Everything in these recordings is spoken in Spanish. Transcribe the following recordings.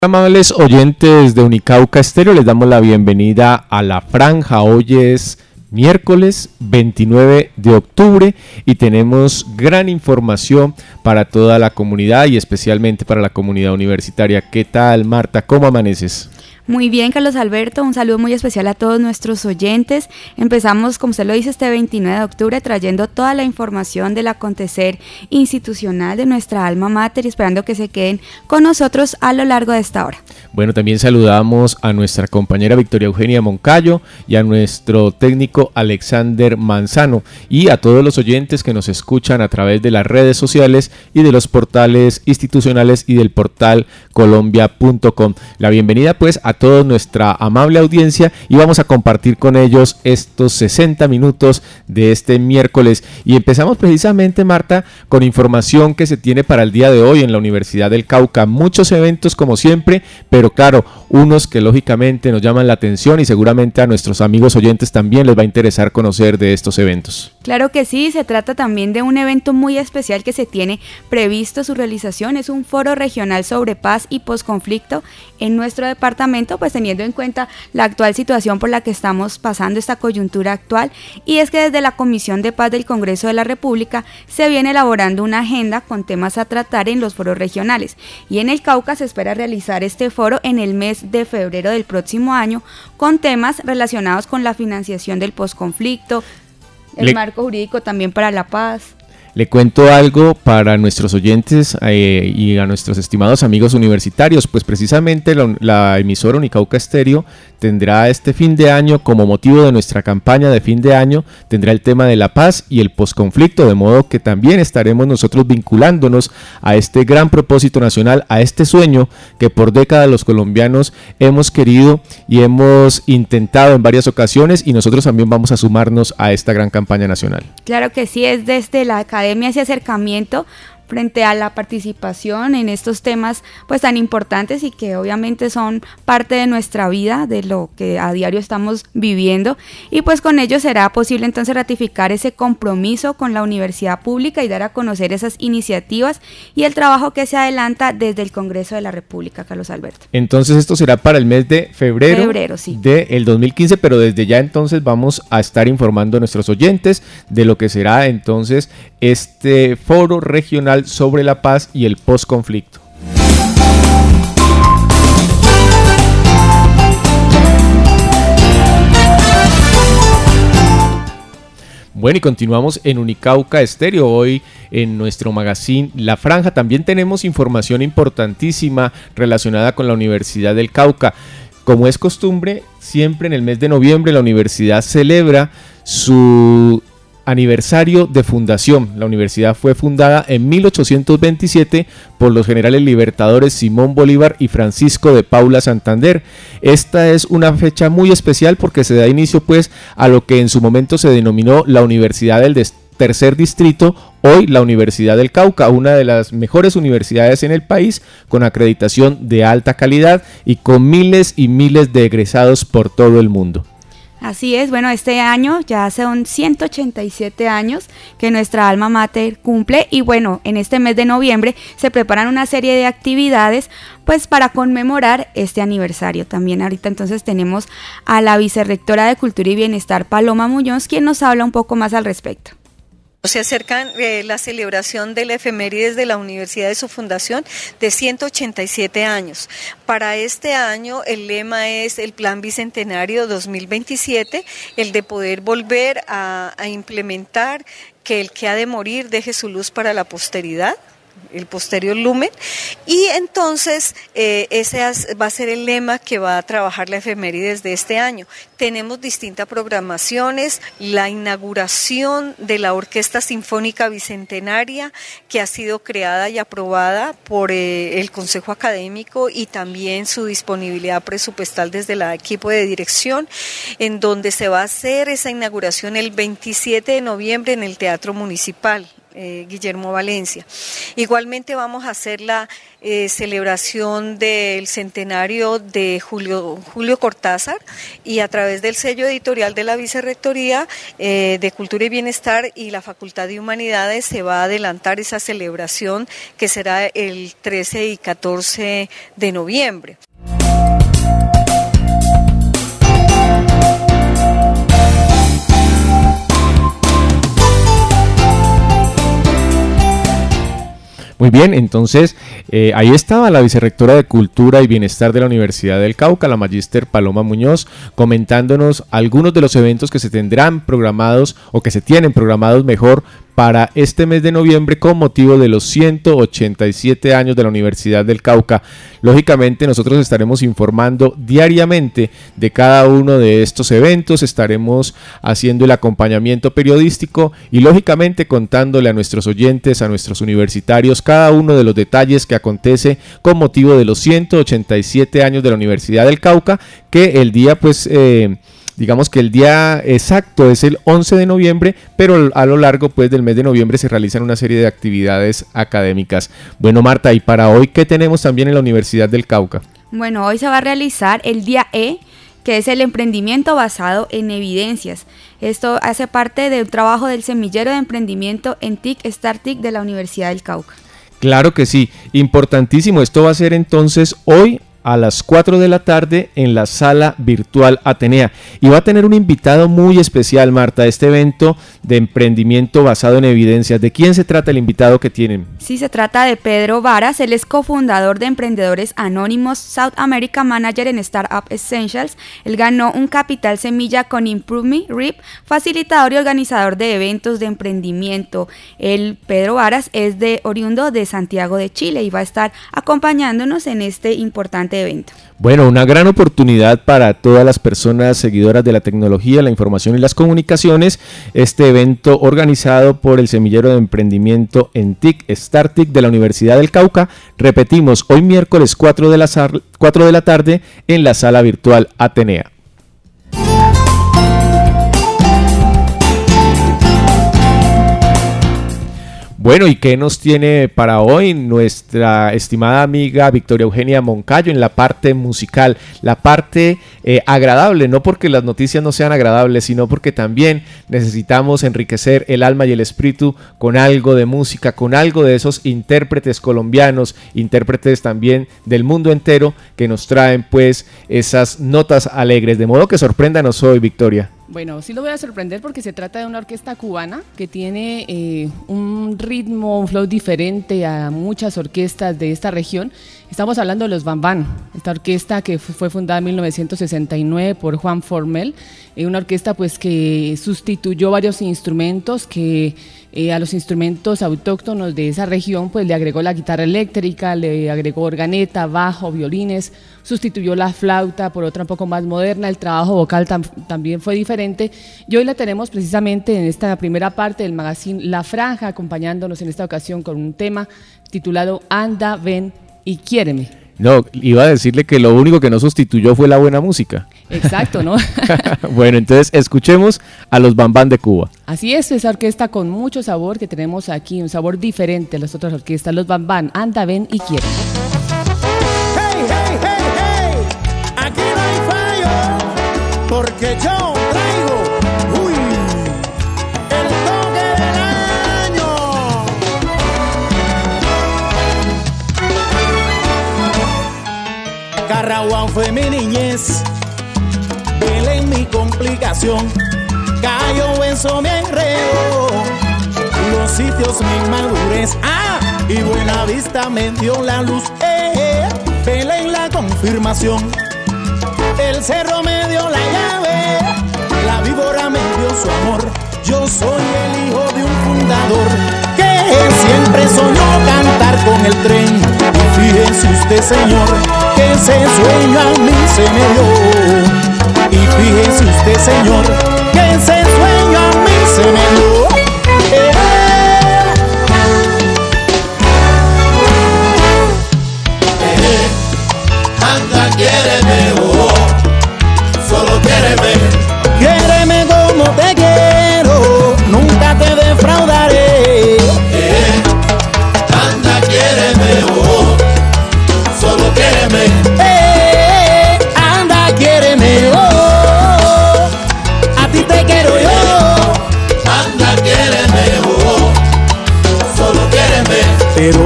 Amables oyentes de Unicauca Estéreo, les damos la bienvenida a La Franja. Hoy es miércoles 29 de octubre y tenemos gran información para toda la comunidad y especialmente para la comunidad universitaria. ¿Qué tal, Marta? ¿Cómo amaneces? Muy bien, Carlos Alberto, un saludo muy especial a todos nuestros oyentes. Empezamos, como usted lo dice, este 29 de octubre trayendo toda la información del acontecer institucional de nuestra alma mater y esperando que se queden con nosotros a lo largo de esta hora. Bueno, también saludamos a nuestra compañera Victoria Eugenia Moncayo y a nuestro técnico Alexander Manzano y a todos los oyentes que nos escuchan a través de las redes sociales y de los portales institucionales y del portal colombia.com. La bienvenida pues a toda nuestra amable audiencia y vamos a compartir con ellos estos 60 minutos de este miércoles y empezamos precisamente, Marta, con información que se tiene para el día de hoy en la Universidad del Cauca. Muchos eventos como siempre, pero claro, unos que lógicamente nos llaman la atención y seguramente a nuestros amigos oyentes también les va a interesar conocer de estos eventos. Claro que sí, se trata también de un evento muy especial que se tiene previsto su realización. Es un foro regional sobre paz y posconflicto en nuestro departamento, pues teniendo en cuenta la actual situación por la que estamos pasando, esta coyuntura actual, y es que desde la Comisión de Paz del Congreso de la República se viene elaborando una agenda con temas a tratar en los foros regionales, y en el Cauca se espera realizar este foro en el mes de febrero del próximo año, con temas relacionados con la financiación del posconflicto, el marco jurídico también para la paz. Le cuento algo para nuestros oyentes y a nuestros estimados amigos universitarios, pues precisamente la emisora Unicauca Estéreo tendrá este fin de año, como motivo de nuestra campaña de fin de año, tendrá el tema de la paz y el posconflicto, de modo que también estaremos nosotros vinculándonos a este gran propósito nacional, a este sueño que por décadas los colombianos hemos querido y hemos intentado en varias ocasiones, y nosotros también vamos a sumarnos a esta gran campaña nacional. Claro que sí, es desde la academia ese acercamiento frente a la participación en estos temas pues tan importantes y que obviamente son parte de nuestra vida, de lo que a diario estamos viviendo, y pues con ello será posible entonces ratificar ese compromiso con la universidad pública y dar a conocer esas iniciativas y el trabajo que se adelanta desde el Congreso de la República, Carlos Alberto. Entonces esto será para el mes de febrero sí, del 2015, pero desde ya entonces vamos a estar informando a nuestros oyentes de lo que será entonces este foro regional sobre la paz y el posconflicto. Bueno, y continuamos en Unicauca Estéreo, hoy en nuestro magazine La Franja. También tenemos información importantísima relacionada con la Universidad del Cauca. Como es costumbre, siempre en el mes de noviembre la universidad celebra su aniversario de fundación. La universidad fue fundada en 1827 por los generales libertadores Simón Bolívar y Francisco de Paula Santander. Esta es una fecha muy especial porque se da inicio pues a lo que en su momento se denominó la Universidad del Tercer Distrito, hoy la Universidad del Cauca, una de las mejores universidades en el país, con acreditación de alta calidad y con miles y miles de egresados por todo el mundo. Así es, bueno, este año ya son 187 años que nuestra alma mater cumple, y bueno, en este mes de noviembre se preparan una serie de actividades pues para conmemorar este aniversario. También ahorita entonces tenemos a la vicerrectora de Cultura y Bienestar, Paloma Muñoz, quien nos habla un poco más al respecto. Se acerca la celebración de la efemérides de la universidad de su fundación de 187 años. Para este año el lema es el Plan Bicentenario 2027, el de poder volver a implementar que el que ha de morir deje su luz para la posteridad, el posterior lumen, y entonces ese va a ser el lema que va a trabajar la efemérides de este año. Tenemos distintas programaciones, la inauguración de la Orquesta Sinfónica Bicentenaria, que ha sido creada y aprobada por el Consejo Académico, y también su disponibilidad presupuestal desde el equipo de dirección, en donde se va a hacer esa inauguración el 27 de noviembre en el Teatro Municipal. Guillermo Valencia. Igualmente vamos a hacer la celebración del centenario de Julio Cortázar, y a través del sello editorial de la Vicerrectoría de Cultura y Bienestar y la Facultad de Humanidades se va a adelantar esa celebración, que será el 13 y 14 de noviembre. Muy bien, entonces ahí estaba la vicerrectora de Cultura y Bienestar de la Universidad del Cauca, la magíster Paloma Muñoz, comentándonos algunos de los eventos que se tendrán programados o que se tienen programados mejor para este mes de noviembre con motivo de los 187 años de la Universidad del Cauca. Lógicamente nosotros estaremos informando diariamente de cada uno de estos eventos, estaremos haciendo el acompañamiento periodístico y lógicamente contándole a nuestros oyentes, a nuestros universitarios, cada uno de los detalles que acontece con motivo de los 187 años de la Universidad del Cauca, que el día digamos que el día exacto es el 11 de noviembre, pero a lo largo del mes de noviembre se realizan una serie de actividades académicas. Bueno, Marta, y para hoy, ¿qué tenemos también en la Universidad del Cauca? Bueno, hoy se va a realizar el día E, que es el emprendimiento basado en evidencias. Esto hace parte del trabajo del semillero de emprendimiento en TIC StarTIC de la Universidad del Cauca. Claro que sí, importantísimo. Esto va a ser entonces hoy a las 4 de la tarde en la sala virtual Atenea, y va a tener un invitado muy especial, Marta, este evento de emprendimiento basado en evidencias. ¿De quién se trata el invitado que tienen? Sí, se trata de Pedro Varas. Él es cofundador de Emprendedores Anónimos, South America Manager en Startup Essentials. Él ganó un capital semilla con Improve Me, RIP, facilitador y organizador de eventos de emprendimiento. Pedro Varas es oriundo de Santiago de Chile y va a estar acompañándonos en este importante evento. Bueno, una gran oportunidad para todas las personas seguidoras de la tecnología, la información y las comunicaciones. Este evento organizado por el Semillero de Emprendimiento en TIC StarTIC de la Universidad del Cauca. Repetimos, hoy miércoles 4 de la tarde en la sala virtual Atenea. Bueno, ¿y qué nos tiene para hoy nuestra estimada amiga Victoria Eugenia Moncayo en la parte musical, la parte agradable? No porque las noticias no sean agradables, sino porque también necesitamos enriquecer el alma y el espíritu con algo de música, con algo de esos intérpretes colombianos, intérpretes también del mundo entero, que nos traen pues esas notas alegres. De modo que sorpréndanos hoy, Victoria. Bueno, sí lo voy a sorprender porque se trata de una orquesta cubana que tiene un ritmo, un flow diferente a muchas orquestas de esta región. Estamos hablando de los Bambán, esta orquesta que fue fundada en 1969 por Juan Formel, una orquesta pues que sustituyó varios instrumentos que a los instrumentos autóctonos de esa región pues le agregó la guitarra eléctrica, le agregó organeta, bajo, violines, sustituyó la flauta por otra un poco más moderna, el trabajo vocal también fue diferente, y hoy la tenemos precisamente en esta primera parte del magazine La Franja, acompañándonos en esta ocasión con un tema titulado Anda, Ven y Quiéreme. No, iba a decirle que lo único que no sustituyó fue la buena música. Exacto, ¿no? Bueno, entonces escuchemos a los Bambán de Cuba. Así es, esa orquesta con mucho sabor que tenemos aquí, un sabor diferente a las otras orquestas. Los Bambán, Anda, Ven y Quiéreme. Hey, hey, hey, hey, aquí no hay fallo, porque yo traigo, el toque del año. Carraguán fue mi niñez, Belén mi complicación, Cayo Benzo me enredó, Los Sitios mi madurez, y Buenavista me dio la luz, Belén la confirmación, el cerro me dio la llave, la víbora me dio su amor, yo soy el hijo de un fundador que siempre soñó cantar con el tren, y fíjese usted señor, que ese sueño a mí se me dio, y fíjese usted señor, que ese sueño a mí se me dio. Anda, quiéreme, solo quiéreme. Quiéreme como te quiero, nunca te defraudaré.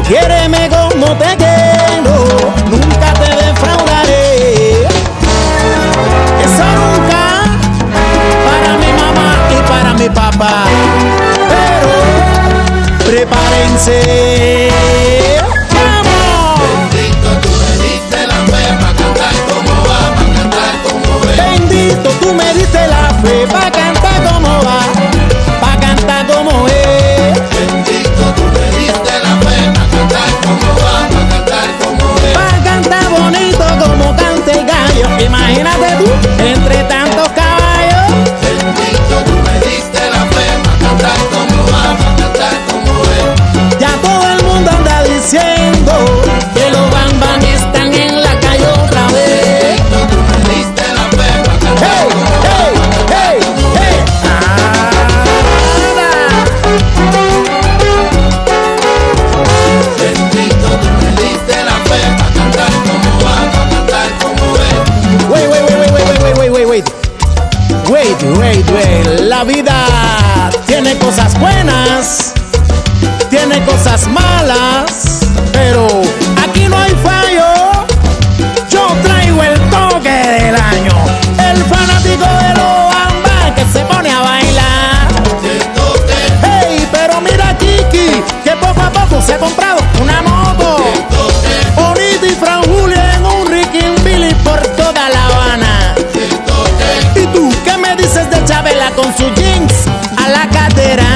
quiéreme como te quiero, nunca te defraudaré. Eso nunca, para mi mamá y para mi papá. Pero prepárense. ¡Vamos! Bendito, tú me diste la fe para cantar como va, para cantar como es. Bendito, tú me diste la fe para cantar como va, para cantar como es. Bendito, tú me diste la fe para cantar como va, para cantar como es. Para cantar bonito como canta el gallo. Imagínate tú, entre tantos caballos. Bendito, tú me diste la fe para cantar como va, para cantar como es. Ya todo el mundo anda diciendo que los bambán están en la calle otra vez. Bendito, tú me diste la fe para cantar ¡Hey, como va, hey, para cantar hey, como hey! es. Bendito, tú me diste la fe para cantar como va, para cantar como es. Wait. La vida tiene cosas buenas, tiene cosas malas, pero aquí no hay fallo. Yo traigo el toque del año, el fanático de los bambán que se pone a bailar. Hey, pero mira Kiki, que poco a poco se ha comprado una moto. Bonita y Fran Julio en un Rickinbilly por toda La Habana. ¿Y tú qué me dices de Chabela con su jeans a la cadera?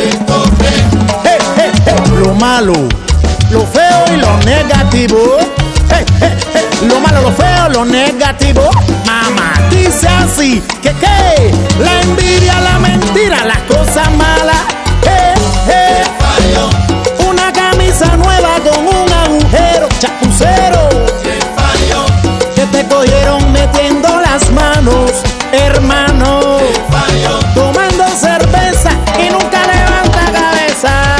Lo malo, lo feo y lo negativo. Lo malo, lo feo, lo negativo. Mamá dice así que la envidia, la mentira, las cosas malas. Una camisa nueva con un agujero, chapucero. Que te cogieron metiendo las manos, hermano. Tomando cerveza y nunca levanta cabeza.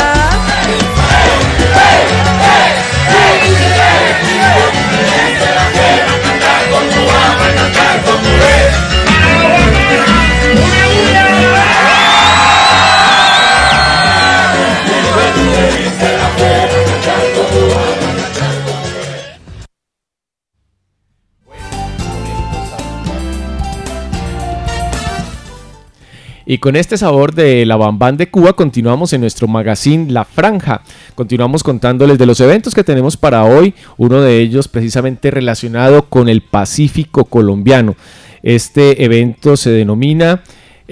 Y con este sabor de la Bambán de Cuba continuamos en nuestro magazine La Franja. Continuamos contándoles de los eventos que tenemos para hoy, uno de ellos precisamente relacionado con el Pacífico colombiano. Este evento se denomina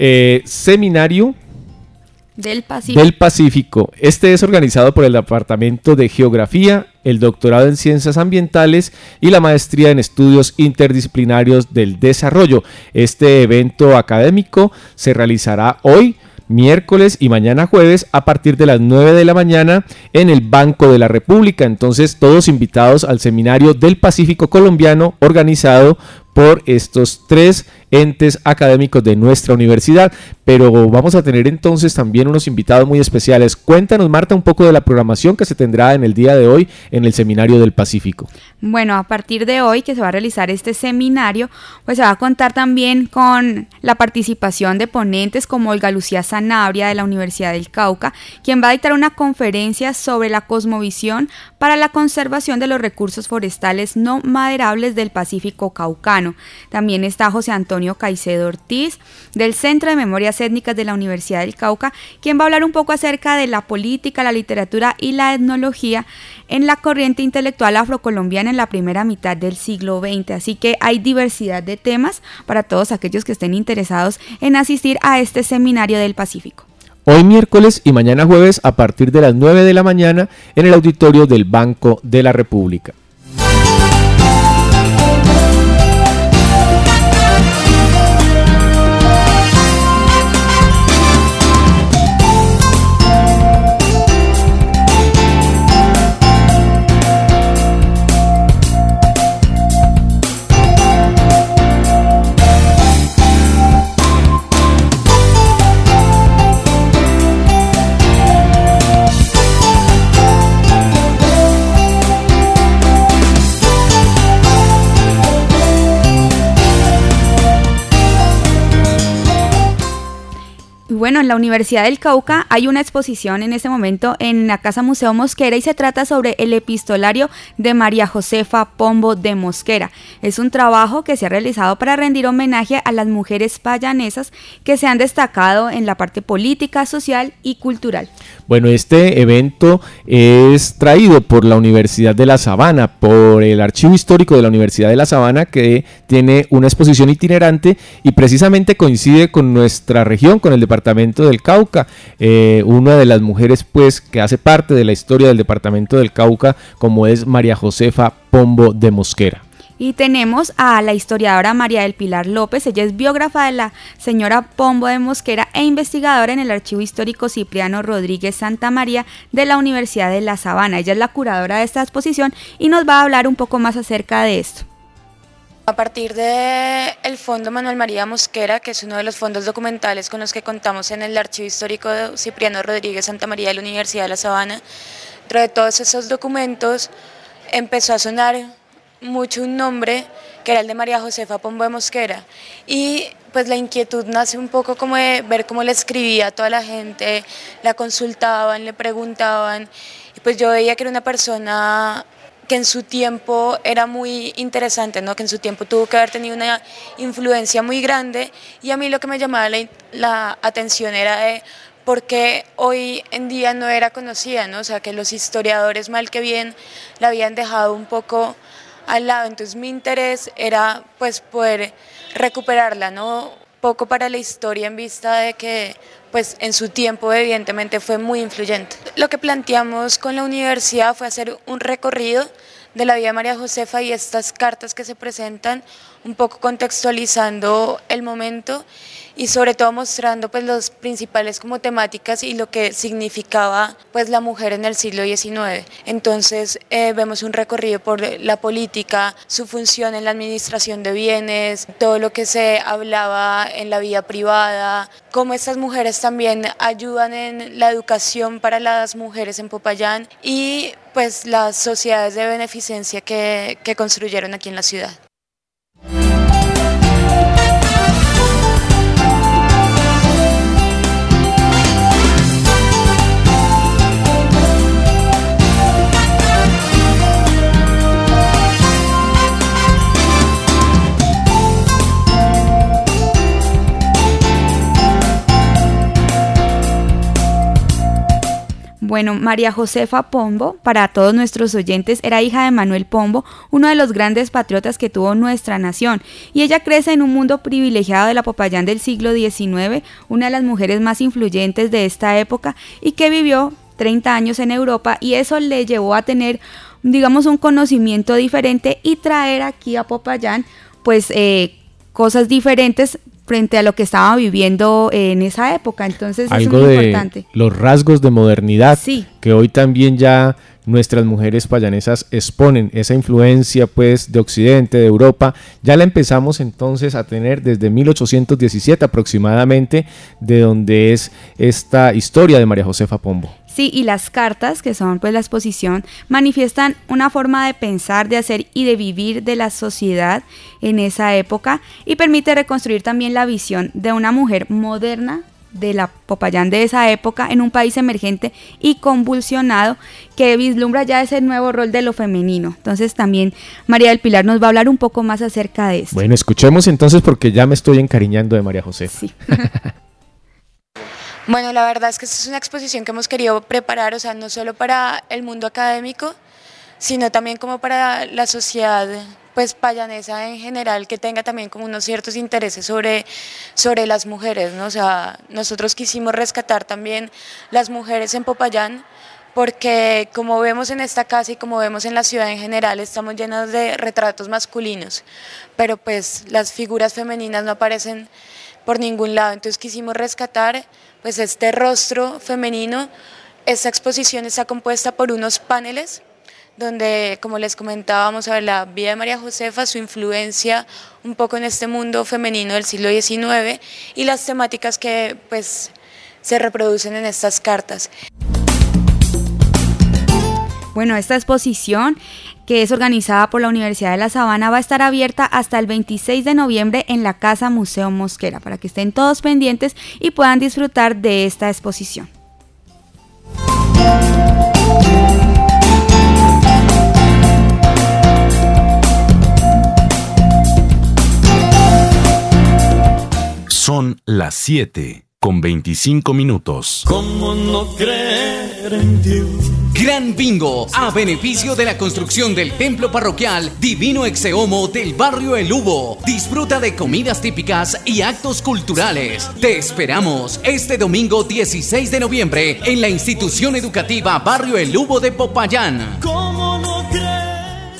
Seminario Del Pacífico. del Pacífico. Este es organizado por el Departamento de Geografía, el Doctorado en Ciencias Ambientales y la Maestría en Estudios Interdisciplinarios del Desarrollo. Este evento académico se realizará hoy, miércoles y mañana jueves a partir de las 9 de la mañana en el Banco de la República. Entonces, todos invitados al Seminario del Pacífico colombiano organizado por estos tres entes académicos de nuestra universidad, pero vamos a tener entonces también unos invitados muy especiales. Cuéntanos, Marta, un poco de la programación que se tendrá en el día de hoy en el Seminario del Pacífico. Bueno, a partir de hoy que se va a realizar este seminario, pues se va a contar también con la participación de ponentes como Olga Lucía Sanabria de la Universidad del Cauca, quien va a dictar una conferencia sobre la cosmovisión para la conservación de los recursos forestales no maderables del Pacífico caucano. También está José Antonio Caicedo Ortiz, del Centro de Memorias Étnicas de la Universidad del Cauca, quien va a hablar un poco acerca de la política, la literatura y la etnología en la corriente intelectual afrocolombiana en la primera mitad del siglo XX. Así que hay diversidad de temas para todos aquellos que estén interesados en asistir a este Seminario del Pacífico. Hoy miércoles y mañana jueves a partir de las 9 de la mañana en el auditorio del Banco de la República. Bueno, en la Universidad del Cauca hay una exposición en este momento en la Casa Museo Mosquera y se trata sobre el epistolario de María Josefa Pombo de Mosquera. Es un trabajo que se ha realizado para rendir homenaje a las mujeres payanesas que se han destacado en la parte política, social y cultural. Bueno, este evento es traído por la Universidad de La Sabana, por el Archivo Histórico de la Universidad de La Sabana, que tiene una exposición itinerante y precisamente coincide con nuestra región, con el departamento del Cauca. Una de las mujeres pues que hace parte de la historia del departamento del Cauca, como es María Josefa Pombo de Mosquera. Y tenemos a la historiadora María del Pilar López. Ella es biógrafa de la señora Pombo de Mosquera e investigadora en el Archivo Histórico Cipriano Rodríguez Santa María de la Universidad de La Sabana. Ella es la curadora de esta exposición y nos va a hablar un poco más acerca de esto. A partir del Fondo Manuel María Mosquera, que es uno de los fondos documentales con los que contamos en el Archivo Histórico de Cipriano Rodríguez Santa María de la Universidad de La Sabana, dentro de todos esos documentos empezó a sonar mucho un nombre que era el de María Josefa Pombo de Mosquera, y pues la inquietud nace un poco como de ver cómo le escribía a toda la gente, la consultaban, le preguntaban, y pues yo veía que era una persona que en su tiempo era muy interesante, ¿no? Que en su tiempo tuvo que haber tenido una influencia muy grande, y a mí lo que me llamaba la atención era de por qué hoy en día no era conocida, ¿no? O sea, que los historiadores mal que bien la habían dejado un poco al lado. Entonces mi interés era pues poder recuperarla, ¿no? Poco para la historia en vista de que pues en su tiempo evidentemente fue muy influyente. Lo que planteamos con la universidad fue hacer un recorrido de la vida de María Josefa y estas cartas que se presentan, un poco contextualizando el momento y sobre todo mostrando pues los principales como temáticas y lo que significaba pues la mujer en el siglo XIX. Entonces vemos un recorrido por la política, su función en la administración de bienes, todo lo que se hablaba en la vida privada, cómo estas mujeres también ayudan en la educación para las mujeres en Popayán y pues las sociedades de beneficencia que construyeron aquí en la ciudad. Bueno, María Josefa Pombo, para todos nuestros oyentes, era hija de Manuel Pombo, uno de los grandes patriotas que tuvo nuestra nación, y ella crece en un mundo privilegiado de la Popayán del siglo XIX, una de las mujeres más influyentes de esta época y que vivió 30 años en Europa, y eso le llevó a tener, digamos, un conocimiento diferente y traer aquí a Popayán pues cosas diferentes frente a lo que estaba viviendo en esa época. Entonces algo es muy de importante. Los rasgos de modernidad, sí, que hoy también ya nuestras mujeres payanesas exponen, esa influencia pues de Occidente, de Europa, ya la empezamos entonces a tener desde 1817 aproximadamente, de donde es esta historia de María Josefa Pombo. Sí, y las cartas, que son pues la exposición, manifiestan una forma de pensar, de hacer y de vivir de la sociedad en esa época, y permite reconstruir también la visión de una mujer moderna de la Popayán de esa época en un país emergente y convulsionado que vislumbra ya ese nuevo rol de lo femenino. Entonces también María del Pilar nos va a hablar un poco más acerca de esto. Bueno, escuchemos entonces porque ya me estoy encariñando de María Josefa. Sí. Bueno, la verdad es que esta es una exposición que hemos querido preparar, o sea, no solo para el mundo académico, sino también como para la sociedad pues payanesa en general, que tenga también como unos ciertos intereses sobre las mujeres, ¿no? O sea, nosotros quisimos rescatar también las mujeres en Popayán, porque como vemos en esta casa y como vemos en la ciudad en general, estamos llenos de retratos masculinos, pero pues las figuras femeninas no aparecen por ningún lado. Entonces quisimos rescatar pues este rostro femenino. Esta exposición está compuesta por unos paneles donde, como les comentaba, vamos a ver la vida de María Josefa, su influencia un poco en este mundo femenino del siglo XIX y las temáticas que pues se reproducen en estas cartas. Bueno, esta exposición que es organizada por la Universidad de La Sabana, va a estar abierta hasta el 26 de noviembre en la Casa Museo Mosquera, para que estén todos pendientes y puedan disfrutar de esta exposición. Son las 7:25. ¿Cómo no creer en Dios? Gran Bingo, a beneficio de la construcción del templo parroquial Divino Exeomo del barrio El Hubo. Disfruta de comidas típicas y actos culturales. Te esperamos este domingo 16 de noviembre en la institución educativa Barrio El Hubo de Popayán. ¿Cómo no creer?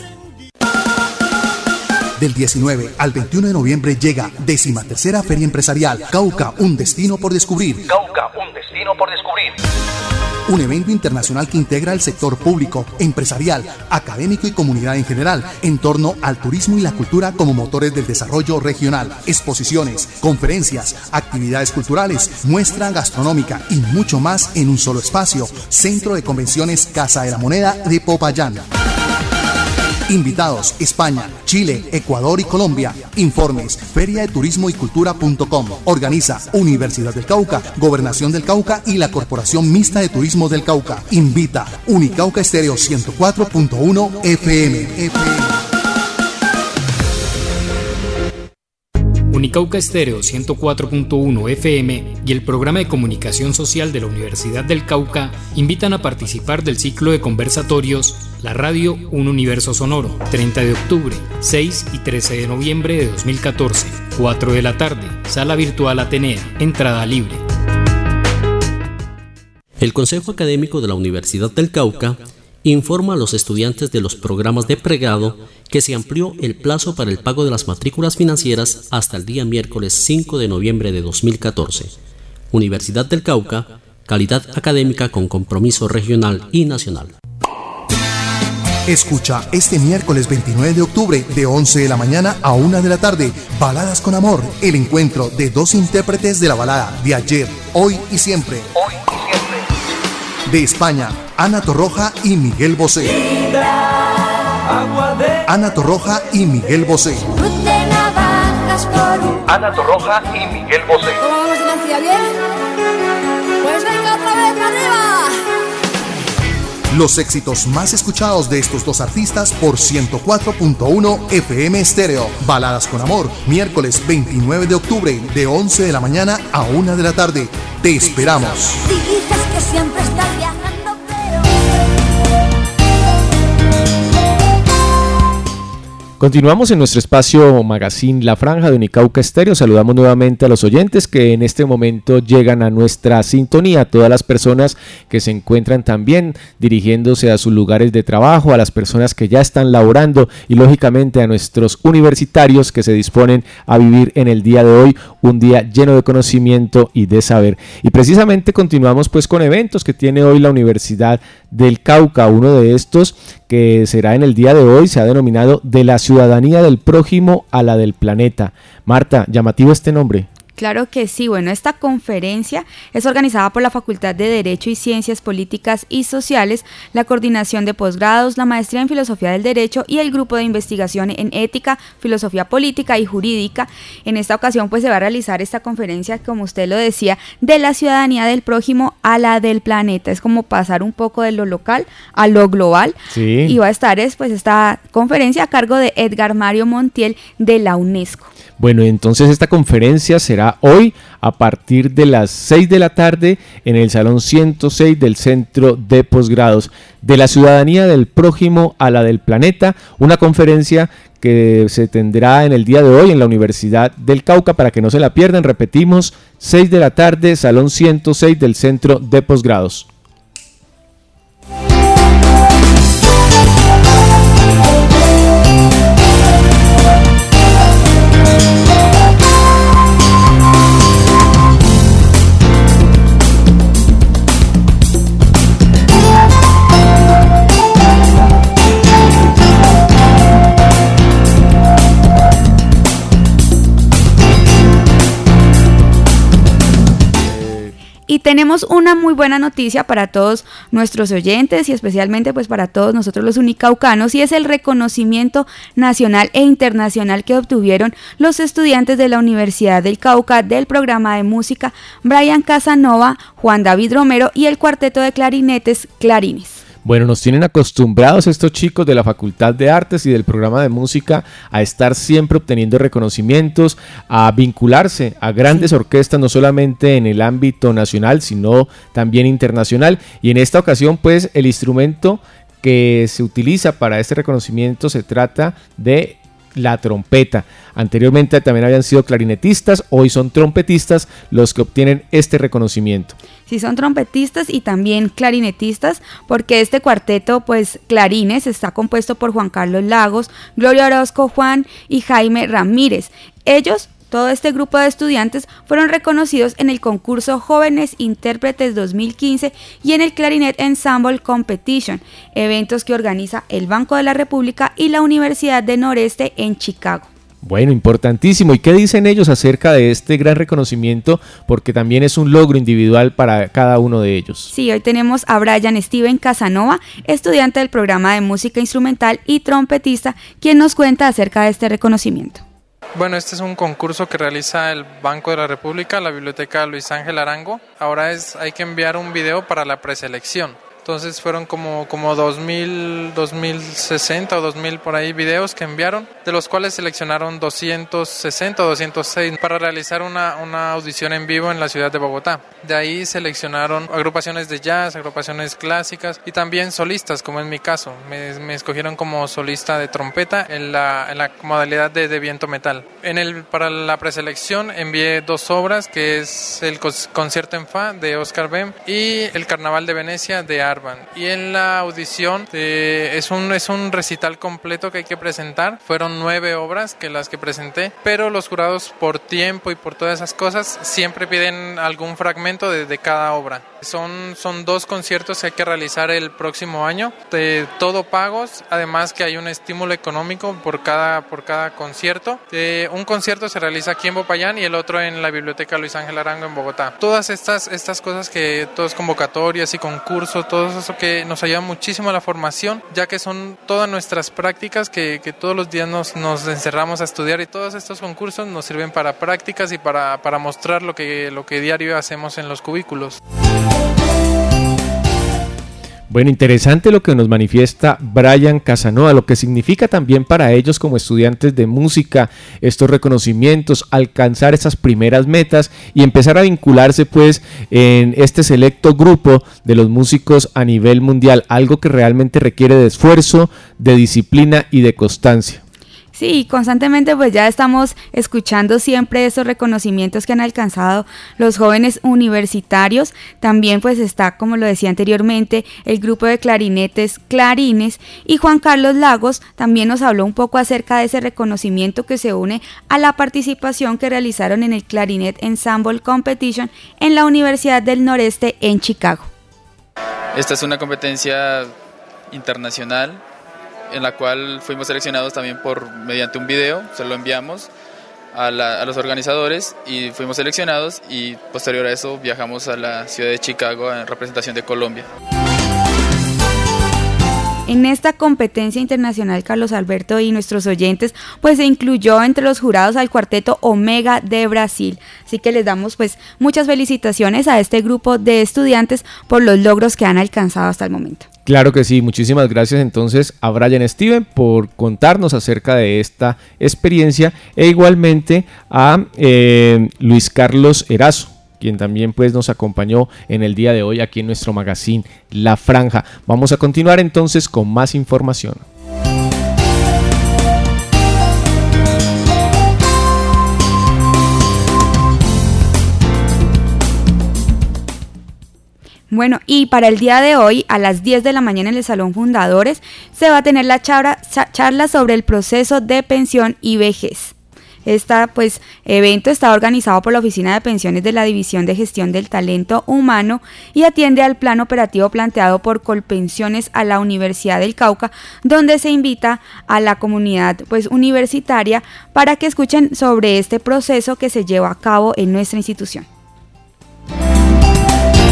Del 19 al 21 de noviembre llega 13ª Feria Empresarial Cauca, un destino por descubrir. Cauca, un destino por descubrir. Un evento internacional que integra el sector público, empresarial, académico y comunidad en general, en torno al turismo y la cultura como motores del desarrollo regional. Exposiciones, conferencias, actividades culturales, muestra gastronómica y mucho más en un solo espacio. Centro de Convenciones Casa de la Moneda de Popayán. Invitados: España, Chile, Ecuador y Colombia. Informes: feriadeturismoycultura.com. Organiza Universidad del Cauca, Gobernación del Cauca y la Corporación Mixta de Turismo del Cauca. Invita Unicauca Estéreo 104.1 FM. Unicauca Estéreo 104.1 FM y el programa de comunicación social de la Universidad del Cauca invitan a participar del ciclo de conversatorios La Radio, un universo sonoro, 30 de octubre, 6 y 13 de noviembre de 2014, 4 de la tarde, Sala Virtual Atenea, entrada libre. El Consejo Académico de la Universidad del Cauca informa a los estudiantes de los programas de pregrado que se amplió el plazo para el pago de las matrículas financieras hasta el día miércoles 5 de noviembre de 2014. Universidad del Cauca, calidad académica con compromiso regional y nacional. Escucha este miércoles 29 de octubre de 11 de la mañana a 1 de la tarde, Baladas con Amor, el encuentro de dos intérpretes de la balada de ayer, hoy y siempre. De España, Ana Torroja y Miguel Bosé. Ana Torroja y Miguel Bosé. Ana Torroja y Miguel Bosé. ¿Cómo vamos, Ignacia? ¿Bien? Pues venga otra vez arriba. Los éxitos más escuchados de estos dos artistas por 104.1 FM Estéreo. Baladas con Amor, miércoles 29 de octubre de 11 de la mañana a 1 de la tarde. Te esperamos. Dices que siempre estás viajando, pero... Continuamos en nuestro espacio Magazine La Franja de Unicauca Estéreo. Saludamos nuevamente a los oyentes que en este momento llegan a nuestra sintonía, a todas las personas que se encuentran también dirigiéndose a sus lugares de trabajo, a las personas que ya están laborando y lógicamente a nuestros universitarios que se disponen a vivir en el día de hoy un día lleno de conocimiento y de saber. Y precisamente continuamos pues con eventos que tiene hoy la Universidad del Cauca. Uno de estos que será en el día de hoy se ha denominado De la ciudadanía del prójimo a la del planeta. Marta, llamativo este nombre. Claro que sí. Bueno, esta conferencia es organizada por la Facultad de Derecho y Ciencias Políticas y Sociales, la Coordinación de Posgrados, la Maestría en Filosofía del Derecho y el Grupo de Investigación en Ética, Filosofía Política y Jurídica. En esta ocasión pues se va a realizar esta conferencia, como usted lo decía, de la ciudadanía del prójimo a la del planeta. Es como pasar un poco de lo local a lo global. Sí. Y va a estar pues esta conferencia a cargo de Edgar Mario Montiel de la UNESCO. Bueno, entonces esta conferencia será hoy a partir de las 6 de la tarde en el Salón 106 del Centro de Posgrados. De la ciudadanía del prójimo a la del planeta, una conferencia que se tendrá en el día de hoy en la Universidad del Cauca para que no se la pierdan. Repetimos, 6 de la tarde, Salón 106 del Centro de Posgrados. Y tenemos una muy buena noticia para todos nuestros oyentes y especialmente pues para todos nosotros los unicaucanos, y es el reconocimiento nacional e internacional que obtuvieron los estudiantes de la Universidad del Cauca del programa de música Brian Casanova, Juan David Romero y el cuarteto de clarinetes Clarines. Bueno, nos tienen acostumbrados estos chicos de la Facultad de Artes y del programa de música a estar siempre obteniendo reconocimientos, a vincularse a grandes orquestas, no solamente en el ámbito nacional, sino también internacional. Y en esta ocasión, pues, el instrumento que se utiliza para este reconocimiento se trata de la trompeta. Anteriormente también habían sido clarinetistas, hoy son trompetistas los que obtienen este reconocimiento. Sí, son trompetistas y también clarinetistas, porque este cuarteto, pues Clarines, está compuesto por Juan Carlos Lagos, Gloria Orozco Juan y Jaime Ramírez. Ellos, todo este grupo de estudiantes, fueron reconocidos en el concurso Jóvenes Intérpretes 2015 y en el Clarinet Ensemble Competition, eventos que organiza el Banco de la República y la Universidad del Noreste en Chicago. Bueno, importantísimo. ¿Y qué dicen ellos acerca de este gran reconocimiento? Porque también es un logro individual para cada uno de ellos. Sí, hoy tenemos a Brian Steven Casanova, estudiante del programa de música instrumental y trompetista, quien nos cuenta acerca de este reconocimiento. Bueno, este es un concurso que realiza el Banco de la República, la Biblioteca Luis Ángel Arango. Ahora hay que enviar un video para la preselección. Entonces fueron como 2060 o 2000 por ahí videos que enviaron, de los cuales seleccionaron 260 o 206 para realizar una audición en vivo en la ciudad de Bogotá. De ahí seleccionaron agrupaciones de jazz, agrupaciones clásicas y también solistas, como en mi caso. Me escogieron como solista de trompeta en la modalidad de viento metal. Para la preselección envié 2 obras, que es el Concierto en Fa de Oscar Bem y el Carnaval de Venecia de Arban. Y en la audición es un recital completo que hay que presentar. Fueron 9 obras las que presenté, pero los jurados, por tiempo y por todas esas cosas, siempre piden algún fragmento de cada obra. Son 2 conciertos que hay que realizar el próximo año, todo pagos, además que hay un estímulo económico por cada concierto. Un concierto se realiza aquí en Popayán y el otro en la Biblioteca Luis Ángel Arango en Bogotá. Todas estas cosas, todas convocatorias y concursos, todo eso que nos ayuda muchísimo a la formación, ya que son todas nuestras prácticas que todos los días nos encerramos a estudiar, y todos estos concursos nos sirven para prácticas y para mostrar lo que diario hacemos en los cubículos. Bueno, interesante lo que nos manifiesta Brian Casanova, lo que significa también para ellos como estudiantes de música estos reconocimientos, alcanzar esas primeras metas y empezar a vincularse pues en este selecto grupo de los músicos a nivel mundial, algo que realmente requiere de esfuerzo, de disciplina y de constancia. Sí, constantemente pues ya estamos escuchando siempre esos reconocimientos que han alcanzado los jóvenes universitarios. También pues está, como lo decía anteriormente, el grupo de clarinetes Clarines, y Juan Carlos Lagos también nos habló un poco acerca de ese reconocimiento que se une a la participación que realizaron en el Clarinet Ensemble Competition en la Universidad del Noreste en Chicago. Esta es una competencia internacional en la cual fuimos seleccionados también mediante un video, se lo enviamos a los organizadores y fuimos seleccionados, y posterior a eso viajamos a la ciudad de Chicago en representación de Colombia. En esta competencia internacional, Carlos Alberto y nuestros oyentes, pues se incluyó entre los jurados al cuarteto Omega de Brasil. Así que les damos pues muchas felicitaciones a este grupo de estudiantes por los logros que han alcanzado hasta el momento. Claro que sí, muchísimas gracias entonces a Brian Steven por contarnos acerca de esta experiencia, e igualmente a Luis Carlos Erazo, quien también pues nos acompañó en el día de hoy aquí en nuestro magazine La Franja. Vamos a continuar entonces con más información. Bueno, y para el día de hoy, a las 10 de la mañana en el Salón Fundadores, se va a tener la charla sobre el proceso de pensión y vejez. Este evento está organizado por la Oficina de Pensiones de la División de Gestión del Talento Humano y atiende al plan operativo planteado por Colpensiones a la Universidad del Cauca, donde se invita a la comunidad universitaria para que escuchen sobre este proceso que se lleva a cabo en nuestra institución.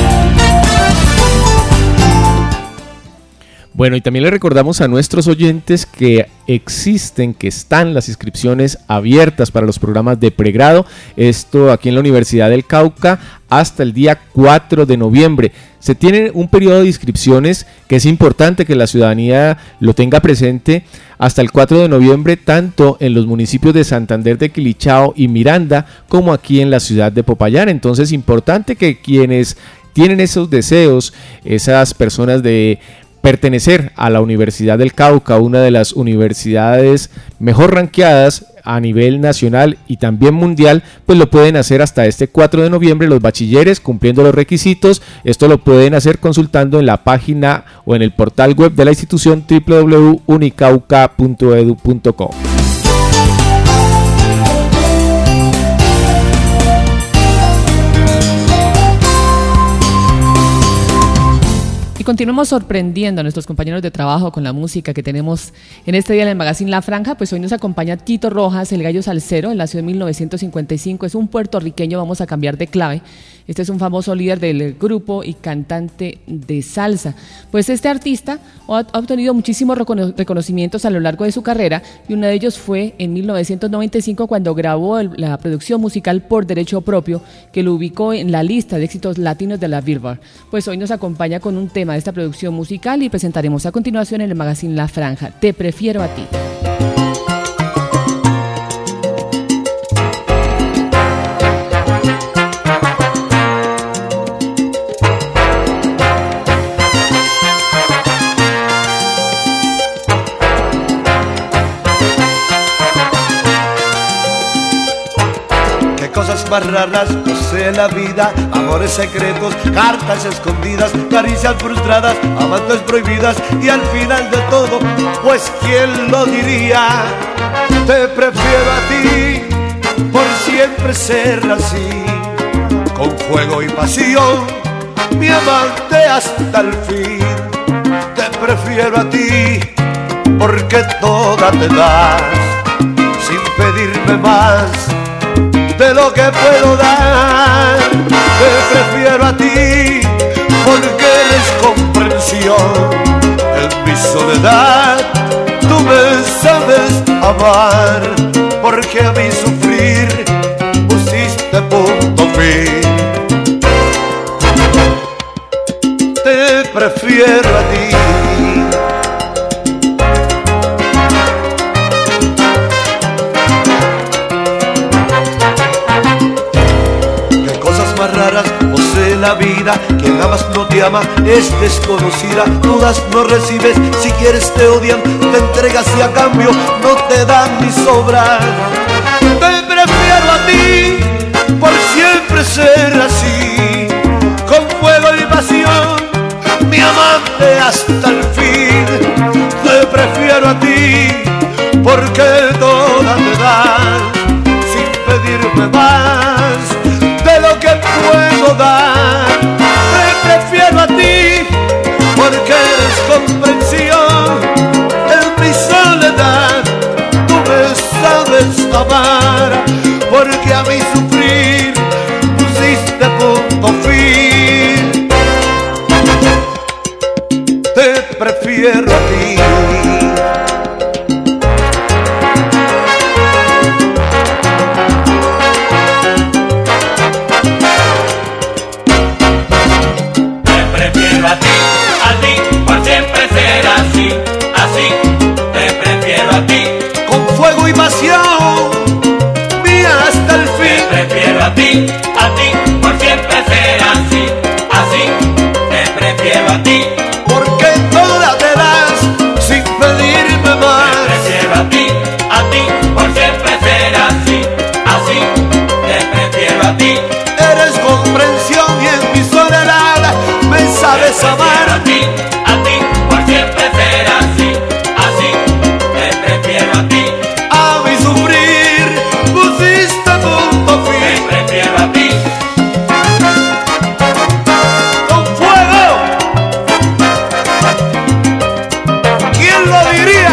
Bueno, y también le recordamos a nuestros oyentes que están las inscripciones abiertas para los programas de pregrado, esto aquí en la Universidad del Cauca hasta el día 4 de noviembre. Se tiene un periodo de inscripciones que es importante que la ciudadanía lo tenga presente hasta el 4 de noviembre, tanto en los municipios de Santander de Quilichao y Miranda, como aquí en la ciudad de Popayán. Entonces, importante que quienes tienen esos deseos, esas personas de pertenecer a la Universidad del Cauca, una de las universidades mejor ranqueadas a nivel nacional y también mundial, pues lo pueden hacer hasta este 4 de noviembre los bachilleres cumpliendo los requisitos. Esto lo pueden hacer consultando en la página o en el portal web de la institución www.unicauca.edu.co. Continuamos sorprendiendo a nuestros compañeros de trabajo con la música que tenemos en este día en el Magazine La Franja. Pues hoy nos acompaña Tito Rojas, el gallo salsero. Él nació en 1955, es un puertorriqueño, vamos a cambiar de clave. Este es un famoso líder del grupo y cantante de salsa. Pues este artista ha obtenido muchísimos reconocimientos a lo largo de su carrera, y uno de ellos fue en 1995 cuando grabó la producción musical Por Derecho Propio, que lo ubicó en la lista de éxitos latinos de la Billboard. Pues hoy nos acompaña con un tema de esta producción musical y presentaremos a continuación en el Magazine La Franja, Te Prefiero a Ti. Cosas más raras posee la vida, amores secretos, cartas escondidas, caricias frustradas, amantes prohibidas y al final de todo, pues quién lo diría, te prefiero a ti, por siempre ser así, con fuego y pasión, mi amante hasta el fin, te prefiero a ti, porque toda te das, sin pedirme más de lo que puedo dar, te prefiero a ti, porque eres comprensión, en mi soledad, tú me sabes amar, porque a mí sufrir pusiste punto fin, te prefiero a ti. Posee la vida, quien amas no te ama, es desconocida, dudas no recibes, si quieres te odian, te entregas y a cambio no te dan ni sobras. Te prefiero a ti, por siempre ser así, con fuego y pasión, mi amante hasta el fin. Te prefiero a ti, porque toda te das, sin pedirme más de lo que puedo dar, te prefiero a ti, porque eres comprensión, en mi soledad, tú me sabes amar, porque a mí sufrir pusiste punto fin, te prefiero a ti. A ti, por siempre ser así, así, te prefiero a ti, porque toda te das, sin pedirme más. Te prefiero a ti, por siempre ser así, así, te prefiero a ti. Eres comprensión y en mi soledad me sabes amar. A ti, por siempre ser así, así, te prefiero a ti. A mi sufrir pusiste punto fin. Te prefiero a ti. Con fuego. ¿Quién lo diría?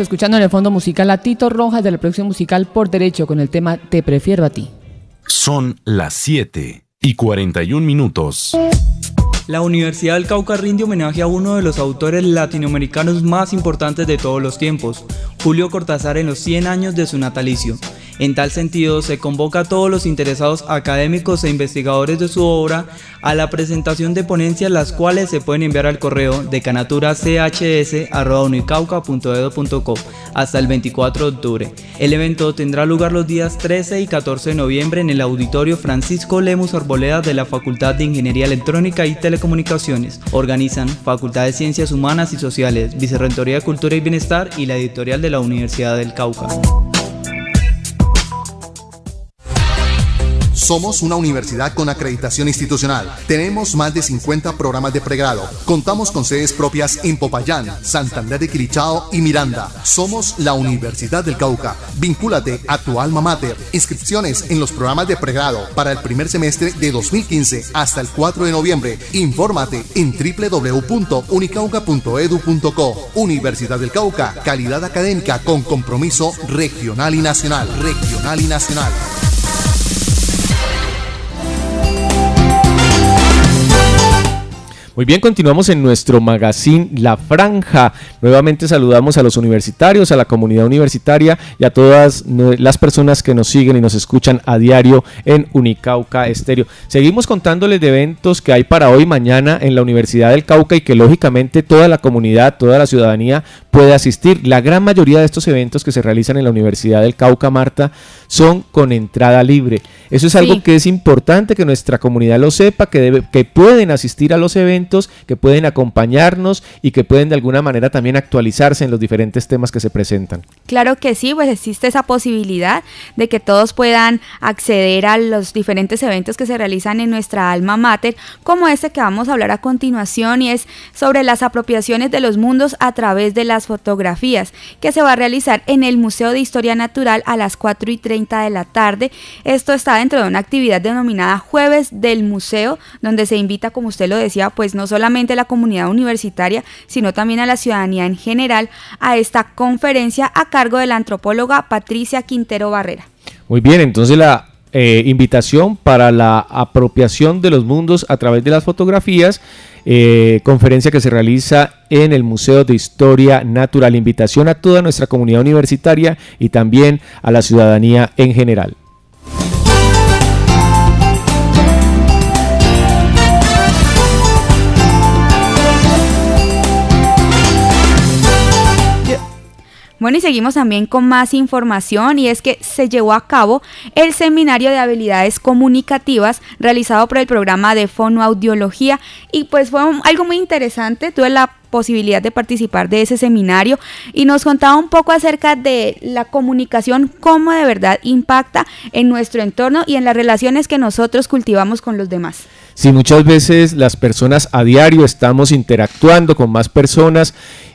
escuchando en el fondo musical a Tito Rojas de la producción musical Por Derecho con el tema Te Prefiero a Ti. Son las 7:41. La Universidad del Cauca rinde homenaje a uno de los autores latinoamericanos más importantes de todos los tiempos, Julio Cortázar, en los 100 años de su natalicio. En tal sentido, se convoca a todos los interesados académicos e investigadores de su obra a la presentación de ponencias, las cuales se pueden enviar al correo decanaturaCHS@unicauca.edu.co hasta el 24 de octubre. El evento tendrá lugar los días 13 y 14 de noviembre en el Auditorio Francisco Lemus Arboleda de la Facultad de Ingeniería Electrónica y Telecomunicaciones. Organizan Facultad de Ciencias Humanas y Sociales, Vicerrectoría de Cultura y Bienestar y la editorial de la Universidad del Cauca. Somos una universidad con acreditación institucional. Tenemos más de 50 programas de pregrado. Contamos con sedes propias en Popayán, Santander de Quilichao y Miranda. Somos la Universidad del Cauca. Vincúlate a tu alma mater. Inscripciones en los programas de pregrado para el primer semestre de 2015 hasta el 4 de noviembre. Infórmate en www.unicauca.edu.co. Universidad del Cauca. Calidad académica con compromiso regional y nacional. Muy bien, continuamos en nuestro magazine La Franja. Nuevamente saludamos a los universitarios, a la comunidad universitaria y a todas las personas que nos siguen y nos escuchan a diario en Unicauca Estéreo. Seguimos contándoles de eventos que hay para hoy y mañana en la Universidad del Cauca y que lógicamente toda la comunidad, toda la ciudadanía puede asistir. La gran mayoría de estos eventos que se realizan en la Universidad del Cauca, Marta, son con entrada libre. Eso es algo que es importante que nuestra comunidad lo sepa, que pueden asistir a los eventos, que pueden acompañarnos y que pueden de alguna manera también actualizarse en los diferentes temas que se presentan. Claro que sí, pues existe esa posibilidad de que todos puedan acceder a los diferentes eventos que se realizan en nuestra alma mater, como este que vamos a hablar a continuación, y es sobre las apropiaciones de los mundos a través de las fotografías, que se va a realizar en el Museo de Historia Natural a las 4:30 de la tarde. Esto está dentro de una actividad denominada Jueves del Museo, donde se invita, como usted lo decía, pues no solamente a la comunidad universitaria, sino también a la ciudadanía en general, a esta conferencia a cargo de la antropóloga Patricia Quintero Barrera. Muy bien, entonces la invitación para la apropiación de los mundos a través de las fotografías, conferencia que se realiza en el Museo de Historia Natural. Invitación a toda nuestra comunidad universitaria y también a la ciudadanía en general. Bueno, y seguimos también con más información, y es que se llevó a cabo el seminario de habilidades comunicativas realizado por el programa de fonoaudiología, y pues fue algo muy interesante. Tuve la posibilidad de participar de ese seminario y nos contaba un poco acerca de la comunicación, cómo de verdad impacta en nuestro entorno y en las relaciones que nosotros cultivamos con los demás. Sí, muchas veces las personas a diario estamos interactuando con más personas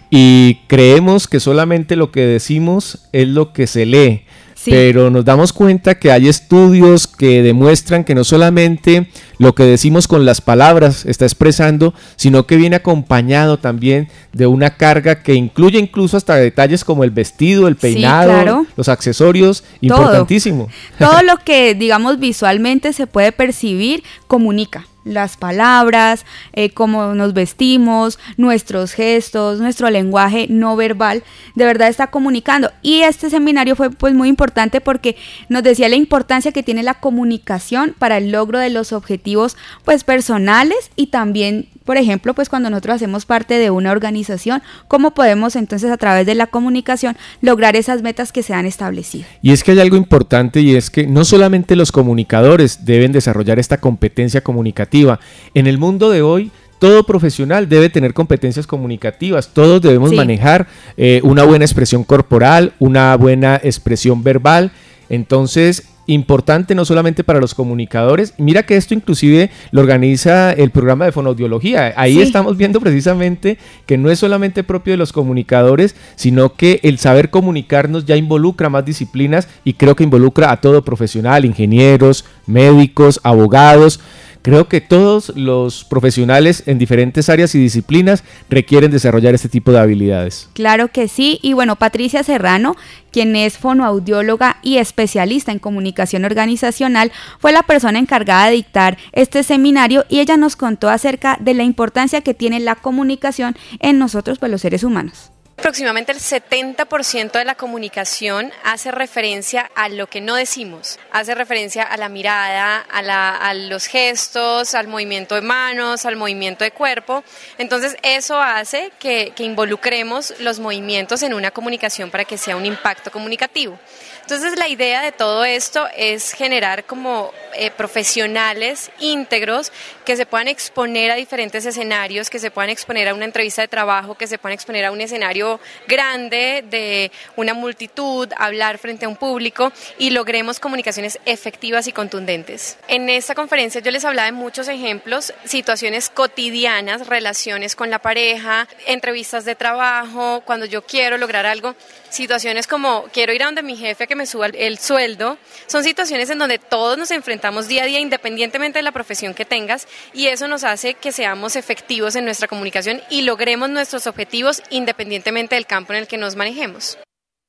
y creemos que solamente lo que decimos es lo que se lee, pero nos damos cuenta que hay estudios que demuestran que no solamente lo que decimos con las palabras está expresando, sino que viene acompañado también de una carga que incluye incluso hasta detalles como el vestido, el peinado, los accesorios, importantísimo. Todo lo que, digamos, visualmente se puede percibir, comunica. Las palabras, cómo nos vestimos, nuestros gestos, nuestro lenguaje no verbal, de verdad está comunicando. Y este seminario fue pues muy importante porque nos decía la importancia que tiene la comunicación para el logro de los objetivos pues personales, y también, por ejemplo, pues cuando nosotros hacemos parte de una organización, cómo podemos entonces a través de la comunicación lograr esas metas que se han establecido. Y es que hay algo importante, y es que no solamente los comunicadores deben desarrollar esta competencia comunicativa. En el mundo de hoy, todo profesional debe tener competencias comunicativas. Todos debemos manejar una buena expresión corporal, una buena expresión verbal. Entonces, importante no solamente para los comunicadores. Mira que esto inclusive lo organiza el programa de fonoaudiología. Ahí estamos viendo precisamente que no es solamente propio de los comunicadores, sino que el saber comunicarnos ya involucra más disciplinas, y creo que involucra a todo profesional, ingenieros, médicos, abogados. creo que todos los profesionales en diferentes áreas y disciplinas requieren desarrollar este tipo de habilidades. Claro que sí, y bueno, Patricia Serrano, quien es fonoaudióloga y especialista en comunicación organizacional, fue la persona encargada de dictar este seminario y ella nos contó acerca de la importancia que tiene la comunicación en nosotros, pues los seres humanos. Aproximadamente el 70% de la comunicación hace referencia a lo que no decimos, hace referencia a la mirada, a los gestos, al movimiento de manos, al movimiento de cuerpo. Entonces eso hace que involucremos los movimientos en una comunicación para que sea un impacto comunicativo. Entonces la idea de todo esto es generar como profesionales íntegros que se puedan exponer a diferentes escenarios, que se puedan exponer a una entrevista de trabajo, que se puedan exponer a un escenario grande de una multitud, hablar frente a un público y logremos comunicaciones efectivas y contundentes. En esta conferencia yo les hablaba de muchos ejemplos, situaciones cotidianas, relaciones con la pareja, entrevistas de trabajo, cuando yo quiero lograr algo, situaciones como quiero ir a donde mi jefe que me suba el sueldo, son situaciones en donde todos nos enfrentamos día a día independientemente de la profesión que tengas y eso nos hace que seamos efectivos en nuestra comunicación y logremos nuestros objetivos independientemente del campo en el que nos manejemos.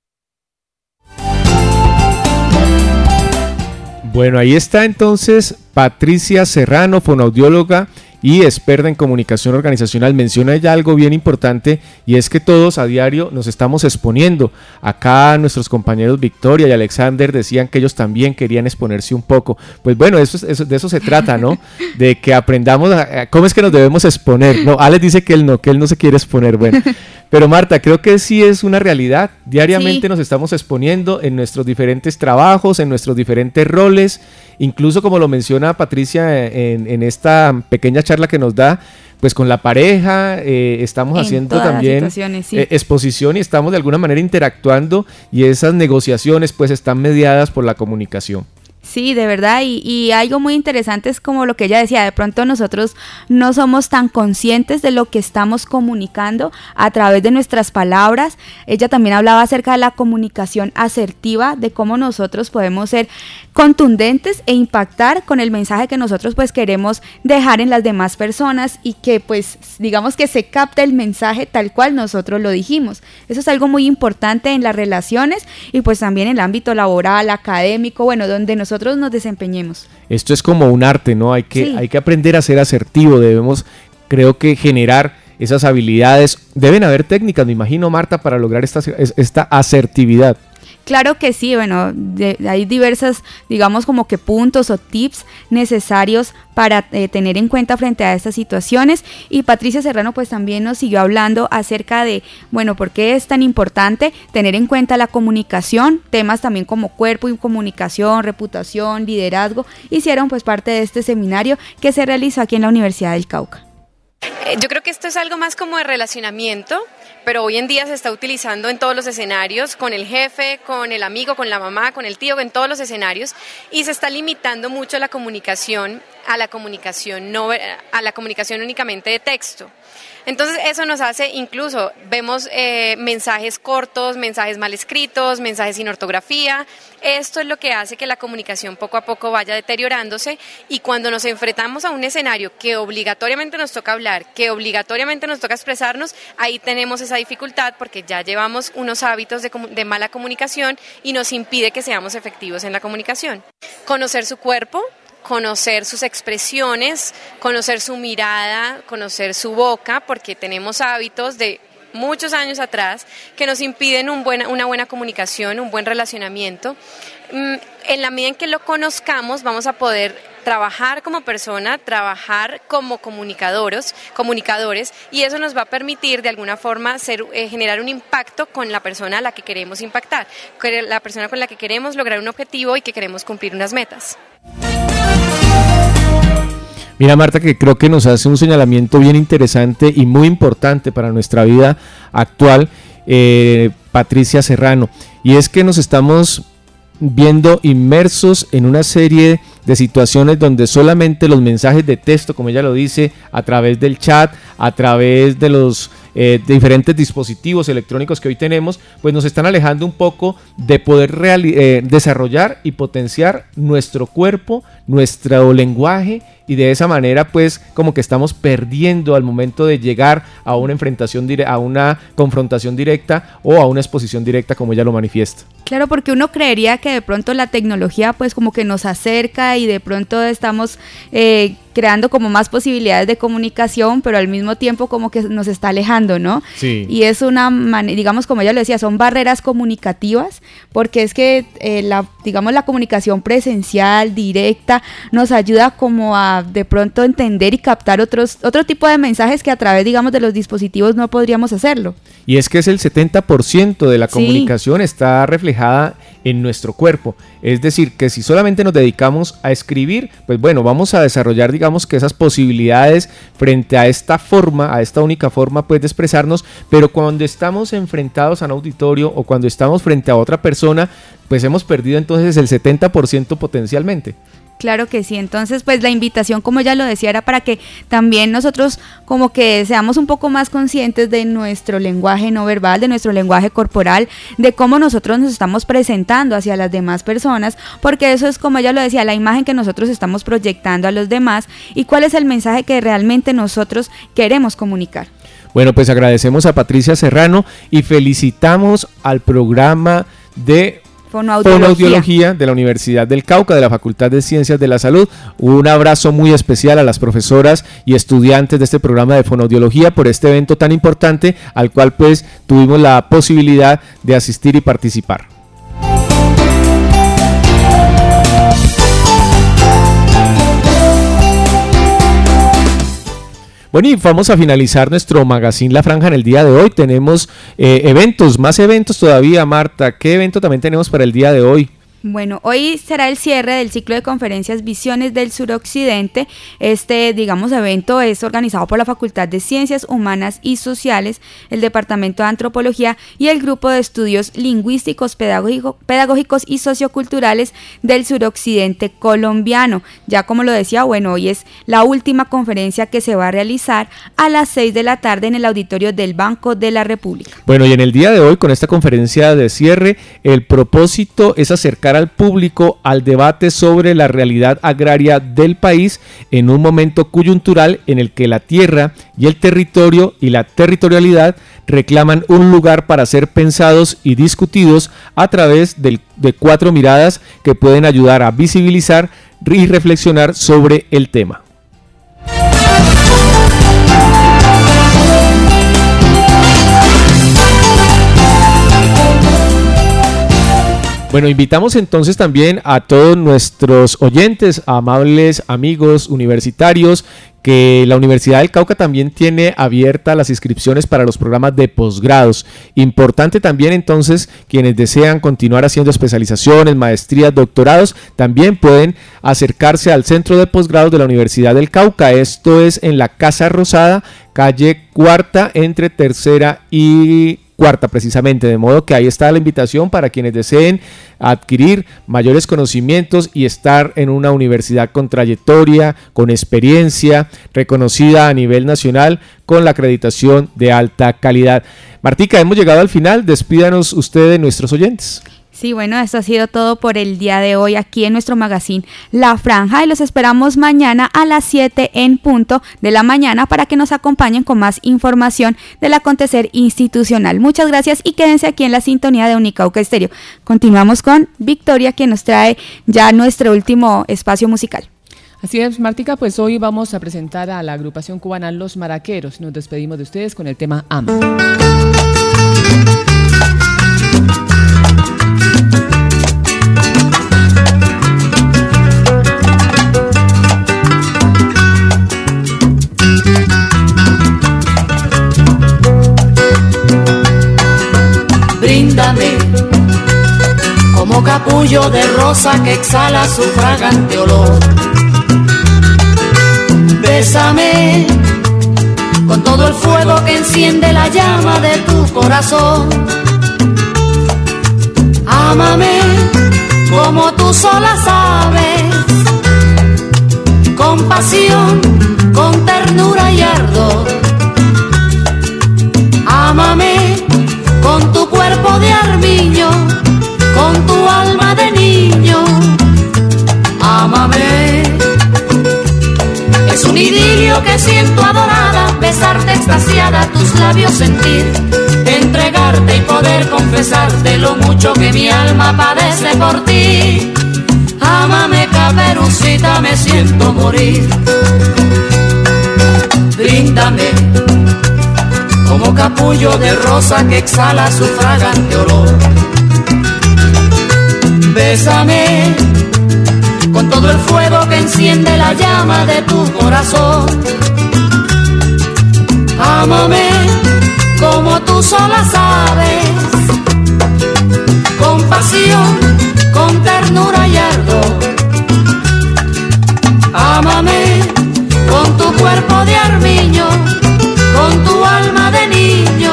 Bueno, ahí está entonces Patricia Serrano, fonoaudióloga y experta en comunicación organizacional. Menciona ella algo bien importante y es que todos a diario nos estamos exponiendo. Acá nuestros compañeros Victoria y Alexander decían que ellos también querían exponerse un poco. Pues bueno, de eso se trata, ¿no? De que aprendamos cómo es que nos debemos exponer. No, Alex dice que él no se quiere exponer. Bueno, pero Marta, creo que sí es una realidad. Diariamente nos estamos exponiendo en nuestros diferentes trabajos, en nuestros diferentes roles. Incluso como lo menciona Patricia en esta pequeña charla que nos da, pues con la pareja estamos haciendo también exposición y estamos de alguna manera interactuando y esas negociaciones pues están mediadas por la comunicación. Sí, de verdad, y algo muy interesante es como lo que ella decía, de pronto nosotros no somos tan conscientes de lo que estamos comunicando a través de nuestras palabras. Ella también hablaba acerca de la comunicación asertiva, de cómo nosotros podemos ser contundentes e impactar con el mensaje que nosotros pues queremos dejar en las demás personas y que pues digamos que se capte el mensaje tal cual nosotros lo dijimos. Eso es algo muy importante en las relaciones y pues también en el ámbito laboral, académico, bueno, donde nosotros nos desempeñemos. Esto es como un arte, ¿no? Hay que aprender a ser asertivo, debemos, creo que generar esas habilidades. Deben haber técnicas, me imagino, Marta, para lograr esta asertividad. Claro que sí, bueno, hay diversas, digamos como que puntos o tips necesarios para tener en cuenta frente a estas situaciones y Patricia Serrano pues también nos siguió hablando acerca de, bueno, por qué es tan importante tener en cuenta la comunicación, temas también como cuerpo y comunicación, reputación, liderazgo, hicieron pues parte de este seminario que se realizó aquí en la Universidad del Cauca. Yo creo que esto es algo más como de relacionamiento, pero hoy en día se está utilizando en todos los escenarios, con el jefe, con el amigo, con la mamá, con el tío, en todos los escenarios, y se está limitando mucho la comunicación a la comunicación únicamente de texto. Entonces eso nos hace, incluso vemos mensajes cortos, mensajes mal escritos, mensajes sin ortografía. Esto es lo que hace que la comunicación poco a poco vaya deteriorándose y cuando nos enfrentamos a un escenario que obligatoriamente nos toca hablar, que obligatoriamente nos toca expresarnos, ahí tenemos esa dificultad porque ya llevamos unos hábitos de mala comunicación y nos impide que seamos efectivos en la comunicación. Conocer su cuerpo, conocer sus expresiones, conocer su mirada, conocer su boca, porque tenemos hábitos de muchos años atrás que nos impiden una buena comunicación, un buen relacionamiento. En la medida en que lo conozcamos, vamos a poder trabajar como persona, trabajar como comunicadores, y eso nos va a permitir de alguna forma generar un impacto con la persona a la que queremos impactar, con la persona con la que queremos lograr un objetivo y que queremos cumplir unas metas. Mira, Marta, que creo que nos hace un señalamiento bien interesante y muy importante para nuestra vida actual, Patricia Serrano, y es que nos estamos viendo inmersos en una serie de situaciones donde solamente los mensajes de texto, como ella lo dice, a través del chat, a través de los diferentes dispositivos electrónicos que hoy tenemos, pues nos están alejando un poco de poder desarrollar y potenciar nuestro cuerpo, nuestro lenguaje, y de esa manera pues como que estamos perdiendo al momento de llegar a una a una confrontación directa o a una exposición directa, como ella lo manifiesta. Claro, porque uno creería que de pronto la tecnología pues como que nos acerca y de pronto estamos creando como más posibilidades de comunicación, pero al mismo tiempo como que nos está alejando, ¿no? Sí. Y es digamos, como ella lo decía, son barreras comunicativas, porque es que la comunicación presencial, directa, nos ayuda como a de pronto entender y captar otro tipo de mensajes que a través, digamos, de los dispositivos no podríamos hacerlo. Y es que es el 70% de la comunicación está reflejada en nuestro cuerpo. Es decir, que si solamente nos dedicamos a escribir, pues bueno, vamos a desarrollar, digamos, que esas posibilidades frente a esta única forma pues de expresarnos, pero cuando estamos enfrentados a un auditorio o cuando estamos frente a otra persona, pues hemos perdido entonces el 70% potencialmente. Claro que sí, entonces pues la invitación, como ya lo decía, era para que también nosotros como que seamos un poco más conscientes de nuestro lenguaje no verbal, de nuestro lenguaje corporal, de cómo nosotros nos estamos presentando hacia las demás personas, porque eso es, como ella lo decía, la imagen que nosotros estamos proyectando a los demás y cuál es el mensaje que realmente nosotros queremos comunicar. Bueno, pues agradecemos a Patricia Serrano y felicitamos al programa de Fonoaudiología de la Universidad del Cauca, de la Facultad de Ciencias de la Salud. Un abrazo muy especial a las profesoras y estudiantes de este programa de Fonoaudiología por este evento tan importante al cual pues tuvimos la posibilidad de asistir y participar. Bueno, y vamos a finalizar nuestro magazine La Franja en el día de hoy. Tenemos más eventos todavía, Marta. ¿Qué evento también tenemos para el día de hoy? Bueno, hoy será el cierre del ciclo de conferencias Visiones del Suroccidente. Este, digamos, evento es organizado por la Facultad de Ciencias Humanas y Sociales, el Departamento de Antropología y el Grupo de Estudios Lingüísticos, Pedagógicos y Socioculturales del Suroccidente colombiano. Ya como lo decía, bueno, hoy es la última conferencia que se va a realizar a las 6 de la tarde en el auditorio del Banco de la República. Bueno, y en el día de hoy, con esta conferencia de cierre, el propósito es acercar al público al debate sobre la realidad agraria del país en un momento coyuntural en el que la tierra y el territorio y la territorialidad reclaman un lugar para ser pensados y discutidos a través de 4 miradas que pueden ayudar a visibilizar y reflexionar sobre el tema. Bueno, invitamos entonces también a todos nuestros oyentes, amables amigos universitarios, que la Universidad del Cauca también tiene abiertas las inscripciones para los programas de posgrados. Importante también entonces, quienes desean continuar haciendo especializaciones, maestrías, doctorados, también pueden acercarse al Centro de Posgrados de la Universidad del Cauca. Esto es en la Casa Rosada, calle Cuarta, entre Tercera y Cuarta precisamente, de modo que ahí está la invitación para quienes deseen adquirir mayores conocimientos y estar en una universidad con trayectoria, con experiencia, reconocida a nivel nacional, con la acreditación de alta calidad. Martica, hemos llegado al final, despídanos usted de nuestros oyentes. Sí, bueno, esto ha sido todo por el día de hoy aquí en nuestro magazine La Franja y los esperamos mañana a las 7 en punto de la mañana para que nos acompañen con más información del acontecer institucional. Muchas gracias y quédense aquí en la sintonía de Unicauca Estéreo. Continuamos con Victoria, quien nos trae ya nuestro último espacio musical. Así es, Martica, pues hoy vamos a presentar a la agrupación cubana Los Maraqueros. Nos despedimos de ustedes con el tema Ama. Bríndame como capullo de rosa que exhala su fragante olor. Bésame con todo el fuego que enciende la llama de tu corazón. Ámame como tú sola sabes, con pasión, con ternura y ardor. labios sentir, entregarte y poder confesarte lo mucho que mi alma padece por ti. Ámame, Caperucita, me siento morir. Bríndame como capullo de rosa que exhala su fragante olor. Bésame con todo el fuego que enciende la llama de tu corazón. Ámame como tú sola sabes, con pasión, con ternura y ardor. Ámame con tu cuerpo de armiño, con tu alma de niño.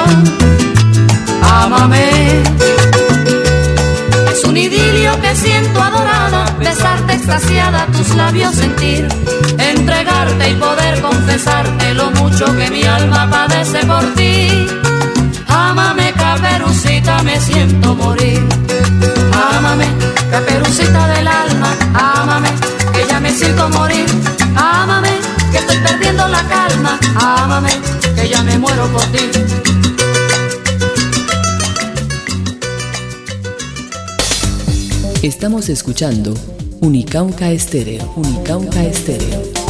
Ámame. Es un idilio que siento adorada, besarte extasiada, tus labios sentir, entregarte y poder confesarte lo mucho que mi alma padece por ti. Ámame, Caperucita, me siento morir. Ámame, Caperucita del alma, ámame, que ya me siento morir. Ámame, que estoy perdiendo la calma. Ámame, que ya me muero por ti. Estamos escuchando Unicauca Estéreo. Unicauca Estéreo.